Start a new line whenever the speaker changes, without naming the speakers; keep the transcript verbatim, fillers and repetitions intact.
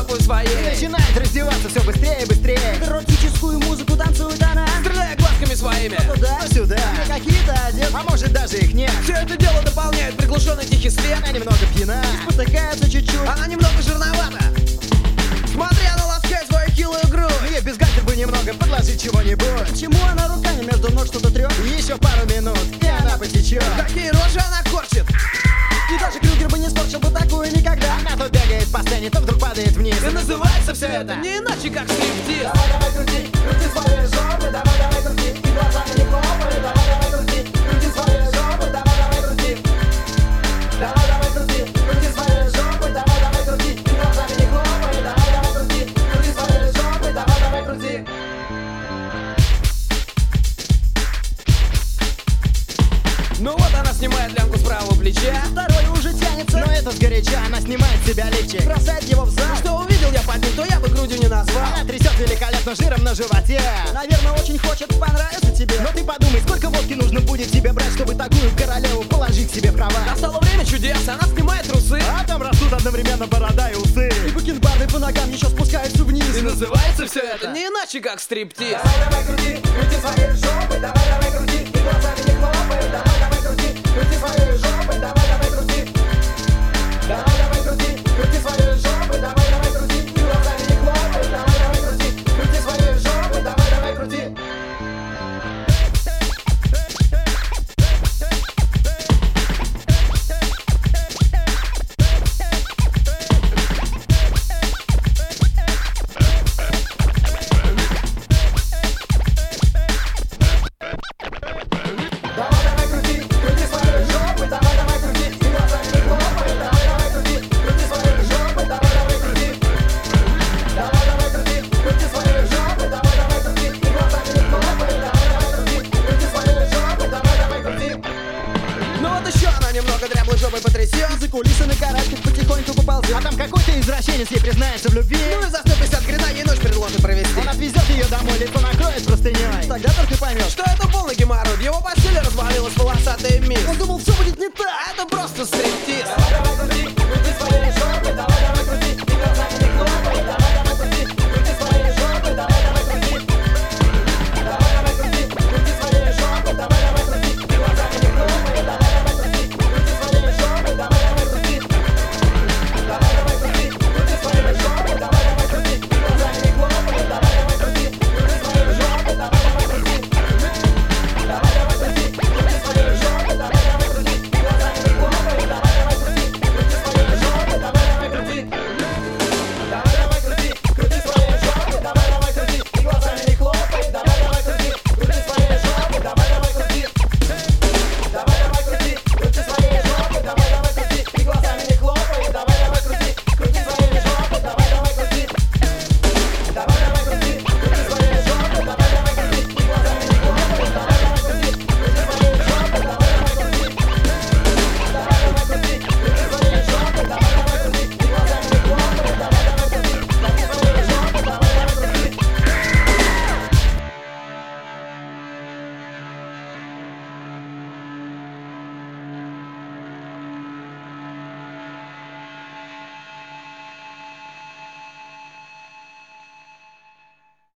жопой своей.
Начинает раздеваться все быстрее и быстрее.
Эротическую музыку танцует она,
Стреляя глазками своими.
туда,
То сюда,
какие-то одет,
а может даже их нет.
Все это дело дополняет приглушенный тихий свет.
Она немного пьяна,
спотыкается чуть-чуть.
Она немного жирновата. Смотри, она ласкает свою хилую грудь.
мне без гальтер бы немного подложить чего-нибудь.
Почему она руками между ног что-то трет?
Еще пару минут, и она потечет.
Какие рожи она корчит.
И даже Крюгер бы не скорчил бы такую никогда.
Она то бегает по сцене, то вдруг падает вниз.
И называется все это не иначе, как стриптиз.
Давай, давай, крути, крути свои жопы, давай, давай, крути, и глазами не хлопай, давай, давай, крути, крути свои жопы, давай, давай, крути. Давай, давай, крути, крути свои жопы, давай, давай, крути, и глазами не хлопай, давай, давай, крути, крути свои жопы, давай, давай, крути.
Ну вот она снимает лямку с правого плеча.
Второй уже тянется,
Но это сгоряча, она снимает с себя лифчик.
бросает его в зад.
Что увидел я под ним, то я бы грудью не назвал.
Она трясет великолепно жиром на животе.
Наверное, очень хочет понравиться тебе.
Но ты подумай, сколько водки нужно будет тебе брать, чтобы такую королеву положить себе в кровать.
Настало время чудес, она снимает трусы.
А там растут одновременно борода и усы.
И бакенбарды по ногам еще спускаются вниз.
И называется все это не иначе, как стриптиз.
Давай, давай, крути, крути свои жопы, давай, давай, крути, и глазами не хлопай, давай, давай, крути, крути свои жопы, давай, давай, крути. Давай, давай, крути, крути свои жопы, давай, давай, крути, и глазами не хлопай, давай, давай, крути, крути свои жопы, давай, давай, крути. Давай, давай, крути, крути свои жопы, давай, давай, крути, и глазами не хлопай, давай, давай, крути, крути свои жопы, давай, давай, крути. Давай, давай, крути, крути свои жопы, давай, давай, крути, и глазами не хлопай, давай, давай, крути, крути свои жопы, давай, давай, крути.
Ну вот еще она немного дряблой жопой потрясет.
За кулисы на карачках потихоньку поползет.
А там какой-то извращенец ей признается в любви.
Ну и за сто пятьдесят грина ей ночь предложит провести.
Он отвезет ее домой, лицо накроет простыней.
Тогда только поймешь,
Что это полный геморрой, в его постели развалилась волосатая мисс.
он думал, все будет не так.
А это просто стриптиз.
Давай, давай, крути,